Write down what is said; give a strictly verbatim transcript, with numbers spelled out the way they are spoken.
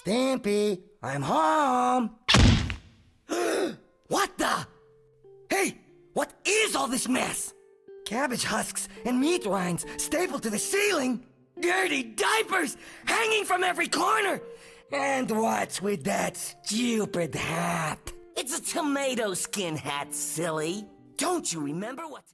Stampy, I'm home. What the? Hey, what is all this mess? Cabbage husks and meat rinds stapled to the ceiling. Dirty diapers hanging from every corner. And what's with that stupid hat? It's a tomato skin hat, silly. Don't you remember what...